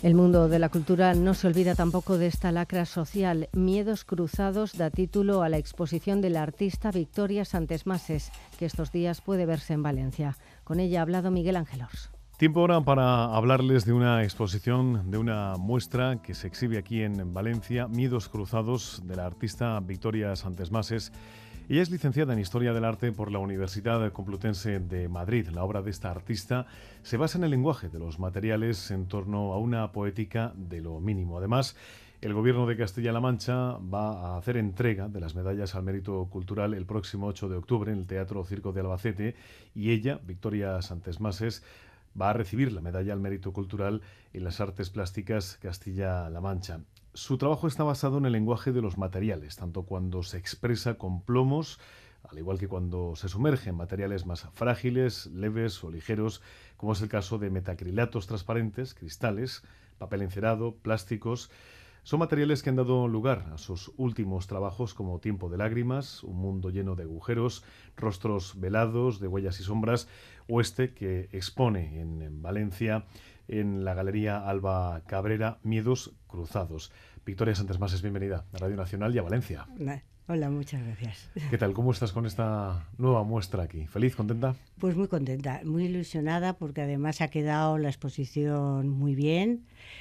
El mundo de la cultura no se olvida tampoco de esta lacra social. Miedos cruzados da título a la exposición de la artista Victoria Santesmases, que estos días puede verse en Valencia. Con ella ha hablado Miguel Ángel Ors. Tiempo ahora para hablarles de una exposición, de una muestra que se exhibe aquí en Valencia, Miedos cruzados, de la artista Victoria Santesmases. Ella es licenciada en Historia del Arte por la Universidad Complutense de Madrid. La obra de esta artista se basa en el lenguaje de los materiales en torno a una poética de lo mínimo. Además, el Gobierno de Castilla-La Mancha va a hacer entrega de las medallas al mérito cultural el próximo 8 de octubre en el Teatro Circo de Albacete y ella, Victoria Santesmases, va a recibir la medalla al mérito cultural en las artes plásticas Castilla-La Mancha. Su trabajo está basado en el lenguaje de los materiales, tanto cuando se expresa con plomos, al igual que cuando se sumerge en materiales más frágiles, leves o ligeros, como es el caso de metacrilatos transparentes, cristales, papel encerado, plásticos. Son materiales que han dado lugar a sus últimos trabajos como Tiempo de lágrimas, Un mundo lleno de agujeros, Rostros velados, de huellas y sombras, o este que expone en Valencia, en la Galería Alba Cabrera, Miedos cruzados. Victoria Santesmases, bienvenida a Radio Nacional y a Valencia. Hola, muchas gracias. ¿Qué tal? ¿Cómo estás con esta nueva muestra aquí? ¿Feliz? ¿Contenta? Pues muy contenta, muy ilusionada porque además ha quedado la exposición muy bien.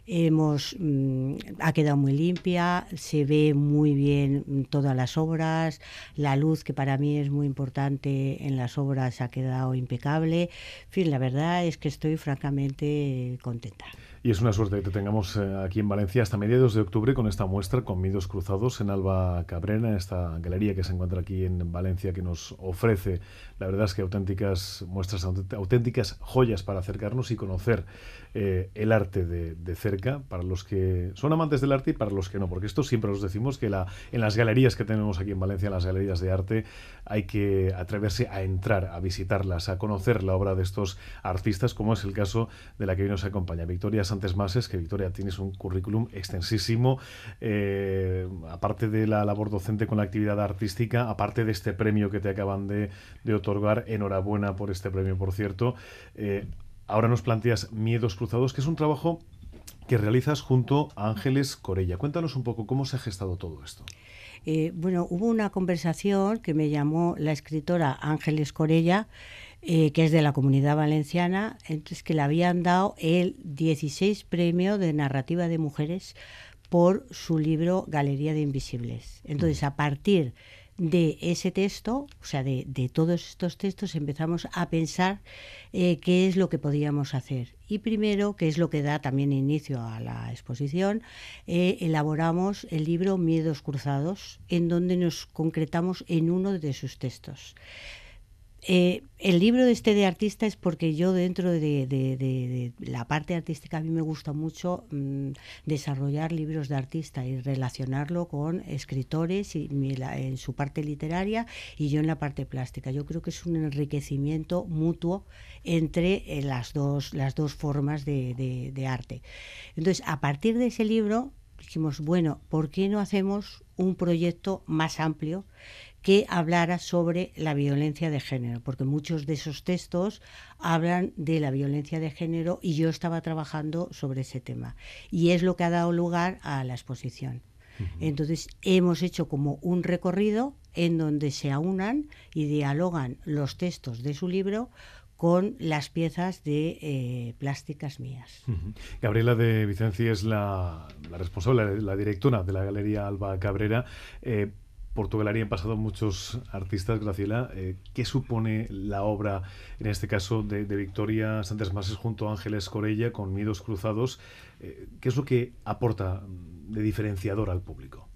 Ha quedado muy limpia, se ve muy bien todas las obras, la luz, que para mí es muy importante en las obras, ha quedado impecable. En fin, la verdad es que estoy francamente contenta. Y es una suerte que te tengamos aquí en Valencia hasta mediados de octubre con esta muestra, con Miedos cruzados, en Alba Cabrera, esta galería que se encuentra aquí en Valencia, que nos ofrece, la verdad es que auténticas muestras, auténticas joyas para acercarnos y conocer el arte de cerca, para los que son amantes del arte y para los que no, porque esto siempre os decimos que en las galerías que tenemos aquí en Valencia, en las galerías de arte, hay que atreverse a entrar, a visitarlas, a conocer la obra de estos artistas, como es el caso de la que hoy nos acompaña, Victoria Santesmases, que Victoria, tienes un currículum extensísimo, aparte de la labor docente con la actividad artística, aparte de este premio que te acaban de otorgar, enhorabuena por este premio, por cierto. Ahora nos planteas Miedos cruzados, que es un trabajo que realizas junto a Ángeles Corella. Cuéntanos un poco cómo se ha gestado todo esto. Bueno, hubo una conversación que me llamó la escritora Ángeles Corella, que es de la Comunidad Valenciana, entonces que le habían dado el 16 premio de narrativa de mujeres por su libro Galería de Invisibles. Entonces, a partir de ese texto, o sea, de todos estos textos, empezamos a pensar qué es lo que podíamos hacer. Y primero, que es lo que da también inicio a la exposición, elaboramos el libro Miedos cruzados, en donde nos concretamos en uno de sus textos. El libro de artista es porque yo dentro de la parte artística a mí me gusta mucho desarrollar libros de artista y relacionarlo con escritores en su parte literaria y yo en la parte plástica. Yo creo que es un enriquecimiento mutuo entre las dos formas de arte. Entonces, a partir de ese libro dijimos, bueno, ¿por qué no hacemos un proyecto más amplio que hablara sobre la violencia de género? Porque muchos de esos textos hablan de la violencia de género y yo estaba trabajando sobre ese tema. Y es lo que ha dado lugar a la exposición. Entonces hemos hecho como un recorrido en donde se aunan y dialogan los textos de su libro con las piezas de plásticas mías. Gabriela de Vicenci es la responsable, la directora de la Galería Alba Cabrera. Por tu galería han pasado muchos artistas, Graciela. ¿Qué supone la obra, en este caso, de Victoria Santesmases junto a Ángeles Corella con Miedos cruzados? ¿Qué es lo que aporta de diferenciador al público?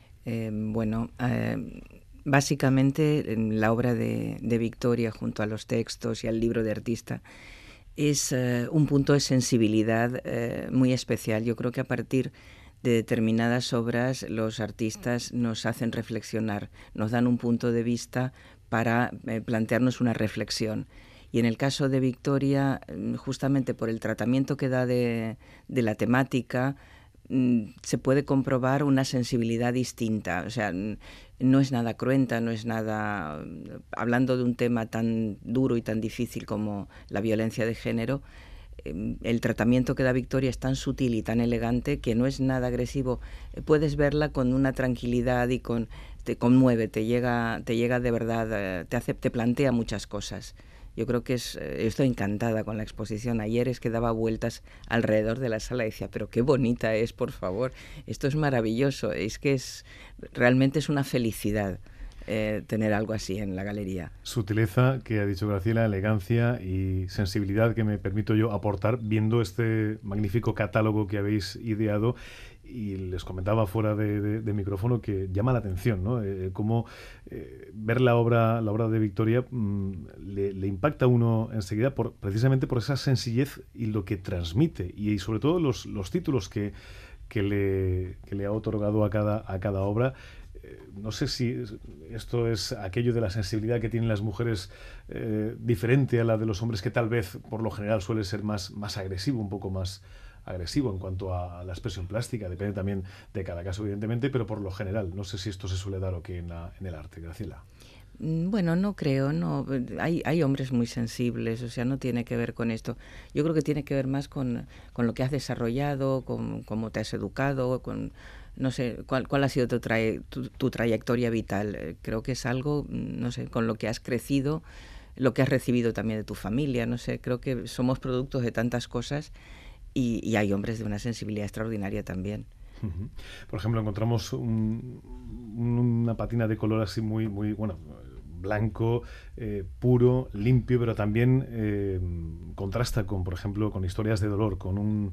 Básicamente la obra de Victoria junto a los textos y al libro de artista es un punto de sensibilidad muy especial. Yo creo que a partir de determinadas obras los artistas nos hacen reflexionar, nos dan un punto de vista para plantearnos una reflexión. Y en el caso de Victoria, justamente por el tratamiento que da de la temática, se puede comprobar una sensibilidad distinta. O sea, no es nada cruenta, no es nada... Hablando de un tema tan duro y tan difícil como la violencia de género, el tratamiento que da Victoria es tan sutil y tan elegante que no es nada agresivo. Puedes verla con una tranquilidad y te conmueve, te llega de verdad, te plantea muchas cosas. Yo creo que estoy encantada con la exposición. Ayer es que daba vueltas alrededor de la sala y decía, pero qué bonita es, por favor, esto es maravilloso, es que realmente es una felicidad tener algo así en la galería. Sutileza, que ha dicho Graciela, elegancia y sensibilidad que me permito yo aportar viendo este magnífico catálogo que habéis ideado. Y les comentaba fuera de micrófono que llama la atención, ¿no? Cómo ver la obra de Victoria le impacta a uno enseguida precisamente por esa sencillez y lo que transmite, y sobre todo los títulos que le ha otorgado a cada obra. No sé si esto es aquello de la sensibilidad que tienen las mujeres diferente a la de los hombres, que tal vez por lo general suele ser más agresivo, un poco más agresivo en cuanto a la expresión plástica. Depende también de cada caso, evidentemente, pero por lo general. No sé si esto se suele dar o qué en el arte, Graciela. Bueno, no creo, no. Hay hombres muy sensibles, o sea, no tiene que ver con esto. Yo creo que tiene que ver más con lo que has desarrollado, con cómo te has educado, con, no sé, cuál ha sido tu trayectoria vital. Creo que es algo, no sé, con lo que has crecido, lo que has recibido también de tu familia, no sé, creo que somos productos de tantas cosas y hay hombres de una sensibilidad extraordinaria también. Por ejemplo, encontramos una patina de color así muy bueno, blanco, puro, limpio, pero también contrasta con, por ejemplo, con historias de dolor, con un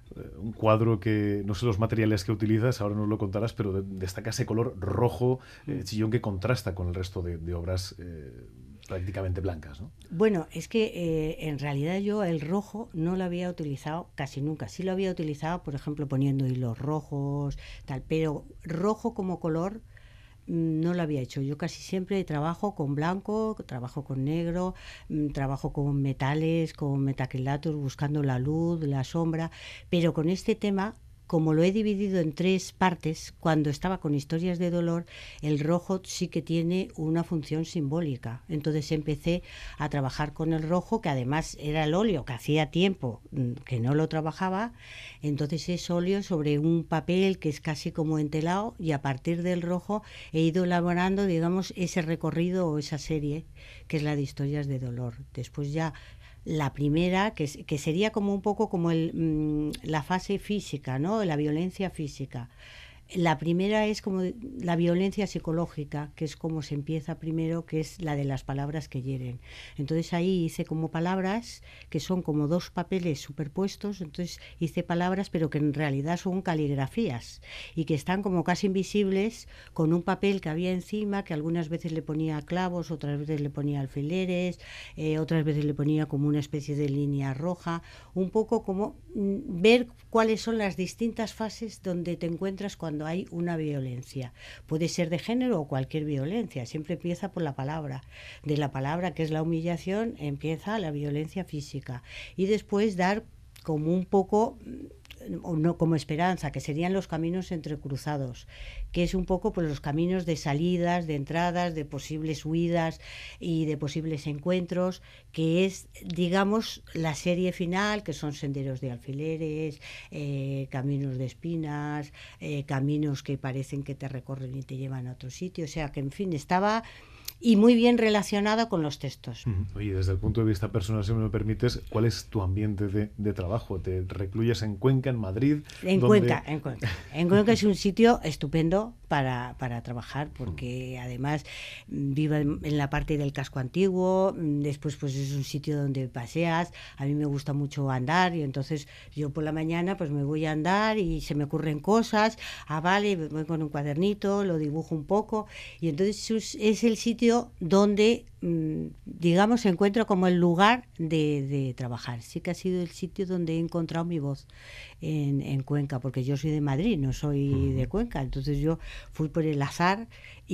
cuadro que, no sé los materiales que utilizas, ahora nos lo contarás, pero destaca ese color rojo, chillón, que contrasta con el resto de obras prácticamente blancas, ¿no? Bueno, es que en realidad yo el rojo no lo había utilizado casi nunca. Sí lo había utilizado, por ejemplo, poniendo hilos rojos, tal, pero rojo como color no lo había hecho. Yo casi siempre trabajo con blanco, trabajo con negro, trabajo con metales, con metacrilatos, buscando la luz, la sombra, pero con este tema, como lo he dividido en 3 partes, cuando estaba con historias de dolor, el rojo sí que tiene una función simbólica. Entonces empecé a trabajar con el rojo, que además era el óleo, que hacía tiempo que no lo trabajaba. Entonces es óleo sobre un papel que es casi como entelado, y a partir del rojo he ido elaborando, digamos, ese recorrido o esa serie, que es la de historias de dolor. Después ya la primera, que sería como un poco como la fase física, ¿no? La violencia física. La primera es como la violencia psicológica, que es como se empieza primero, que es la de las palabras que hieren. Entonces ahí hice como palabras que son como 2 papeles superpuestos, entonces hice palabras pero que en realidad son caligrafías y que están como casi invisibles, con un papel que había encima, que algunas veces le ponía clavos, otras veces le ponía alfileres, otras veces le ponía como una especie de línea roja, un poco como ver cuáles son las distintas fases donde te encuentras cuando hay una violencia. Puede ser de género o cualquier violencia, siempre empieza por la palabra. De la palabra, que es la humillación, empieza la violencia física. Y después dar como un poco, o no, como esperanza, que serían los caminos entrecruzados, que es un poco pues los caminos de salidas, de entradas, de posibles huidas y de posibles encuentros, que es, digamos, la serie final, que son senderos de alfileres, caminos de espinas, caminos que parecen que te recorren y te llevan a otro sitio, o sea que, en fin, estaba y muy bien relacionada con los textos. Oye, desde el punto de vista personal, si me lo permites, ¿cuál es tu ambiente de trabajo? ¿Te recluyes en Cuenca, en Madrid? En Cuenca. En Cuenca es un sitio estupendo para trabajar, porque además vivo en la parte del casco antiguo, después pues es un sitio donde paseas, a mí me gusta mucho andar, y entonces yo por la mañana pues me voy a andar y se me ocurren cosas, vale, voy con un cuadernito, lo dibujo un poco, y entonces es el sitio donde, digamos, se encuentra como el lugar de trabajar. Sí que ha sido el sitio donde he encontrado mi voz en Cuenca, porque yo soy de Madrid, no soy de Cuenca, entonces yo fui por el azar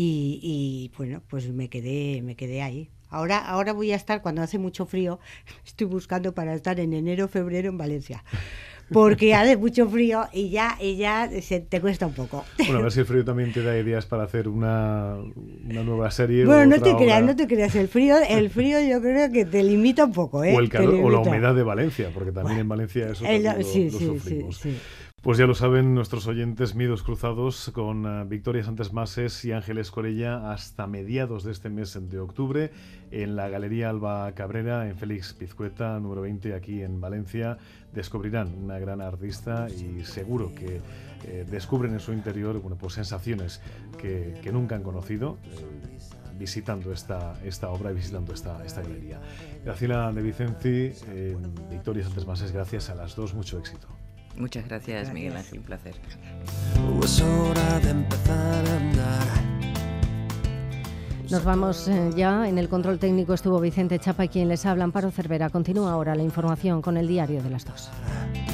y bueno, pues me quedé ahí. Ahora voy a estar, cuando hace mucho frío, estoy buscando para estar en enero, febrero en Valencia, porque hace mucho frío y ya te cuesta un poco. Bueno, a ver si el frío también te da ideas para hacer una nueva serie. Bueno, no te creas, el frío yo creo que te limita un poco, ¿eh? O el calor, o la humedad de Valencia, porque también en Valencia eso lo sufrimos. Sí. Pues ya lo saben nuestros oyentes, Miedos Cruzados con Victoria Santesmases y Ángeles Corella hasta mediados de este mes de octubre en la Galería Alba Cabrera, en Félix Pizcueta, número 20, aquí en Valencia. Descubrirán una gran artista y seguro que descubren en su interior pues sensaciones que nunca han conocido visitando esta obra y visitando esta galería. Graciela de Vicenzi, Victoria Santesmases, gracias a las dos, mucho éxito. Muchas gracias, Miguel Ángel, un placer. Es hora de empezar a andar. Nos vamos ya. En el control técnico estuvo Vicente Chapa y quien les habla, Amparo Cervera. Continúa ahora la información con el Diario de las 2.